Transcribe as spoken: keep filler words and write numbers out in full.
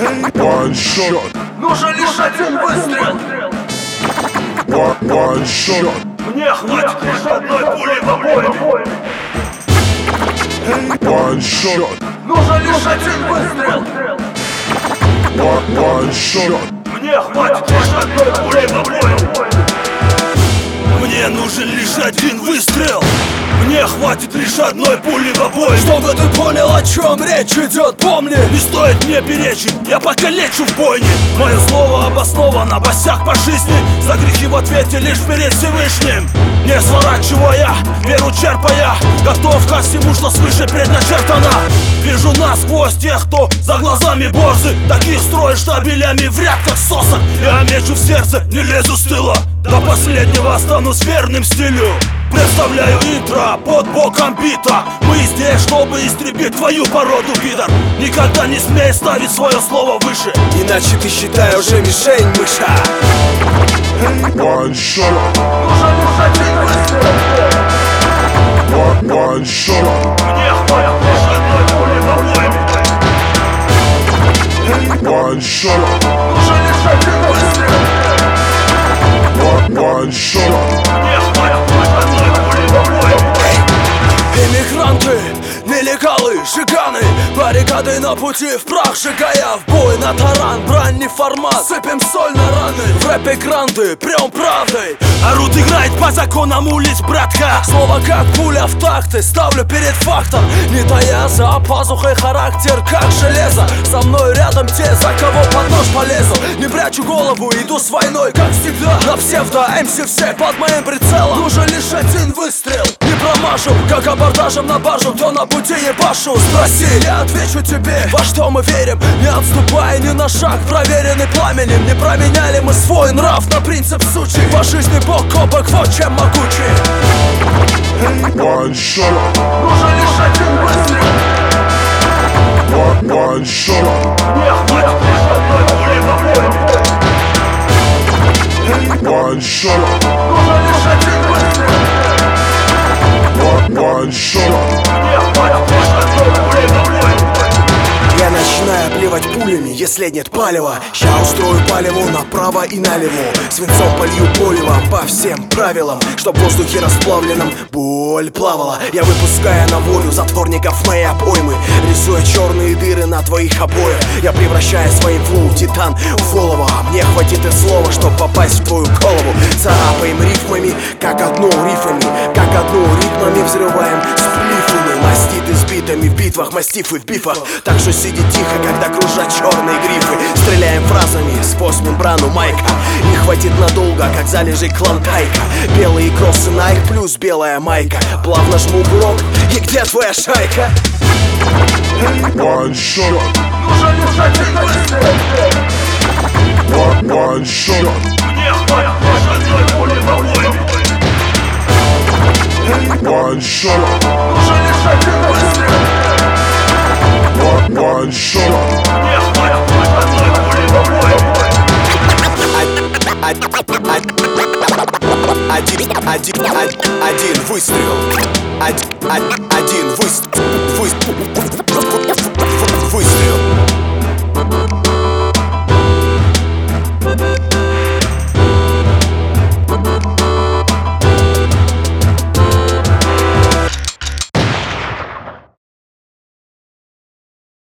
One shot. Нужен лишь один выстрел. One, one shot. Мне хватит лишь одной пули в обойме. One shot. Нужен лишь один выстрел. One, one shot. Мне хватит лишь одной пули в обойме. Мне нужен лишь один выстрел. Мне хватит лишь одной пули в обоим. Чтобы ты понял, о чем речь идет, помни. Не стоит мне перечить, я покалечу в бойне. Мое слово обосновано, босяк по жизни. За грехи в ответе лишь перед Всевышним. Не сворачивая, веру черпая, готов ко всему, что свыше предначертано. Вижу насквозь тех, кто за глазами борзы. Таких строят штабелями в ряд, как сосок. Я мечу в сердце, не лезу с тыла. До последнего останусь верным стилю. Представляю интро под боком бита. Мы здесь, чтобы истребить твою породу, пидор. Никогда не смей ставить свое слово выше, иначе ты, считай, уже мишень, мыша. One shot. Нужен лишь один выстрел. One, one shot. Мне хватит лишь одной пули в обойме. One shot. Нужен лишь один выстрел. One, one shot. Мне хватит лишь одной пули в обойме. Эмигранты, нелегалы, жиганы, баррикады на пути в прах сжигая. В бой на таран, брань не формат, сыпем соль на раны. В рэпе гранты, прям правдой. Орут играет по законам улиц, братка. Слово как пуля в такты, ставлю перед фактом. Не тая за пазухой характер, как железо. Со мной рядом те, за кого под нож полезу. Не прячу голову, иду с войной, как всегда. На псевдо, эм си все под моим прицелом. Нужен лишь один выстрел, не промажу, как абордажем на баржу, кто на пути ебашу. Спроси, я отвечу тебе, во что мы верим. Не отступая ни на шаг, проверенный пламенем. Не променяли мы свой нрав на принцип сучий. По жизни бок о бок, вот чем могучий. One shot. Нужен лишь один выстрел. One, one shot. Мне хватит лишь одной пули в обойме. One shot. Нужен лишь один выстрел. One, one shot. Мне хватит лишь одной пули в обойме. Я начинаю плевать пулями, если нет палева. Ща устрою палеву направо и налево. Свинцом полью поливом по всем правилам, чтоб в воздухе расплавленном боль плавала. Я выпускаю на волю затворников моей обоймы, рисуя черные дыры на твоих обоях. Я превращаю своим флоу титан в олово. Мне хватит и слова, чтоб попасть в твою голову. Царапаем рифмами, как одно рифами, как одно ритмами взрываем сплифами. Маститы с битами в битвах, мастифы в бифах. Так что сиди тихо, когда кружат черные грифы. Стреляем фразами сквозь мембрану майка. Не хватит надолго, как залежи клондайка. Белые кроссы Nike плюс белая майка. Плавно жму курок, и где твоя шайка? One shot. Нужен лишь один выстрел. One, one shot. Мне хватит лишь одной пули в обойме. One shot. Нужен лишь один выстрел. One, one shot. Мне хватит лишь одной пули в обойме. Один, один, один, один выстрел. Один, один выстрел.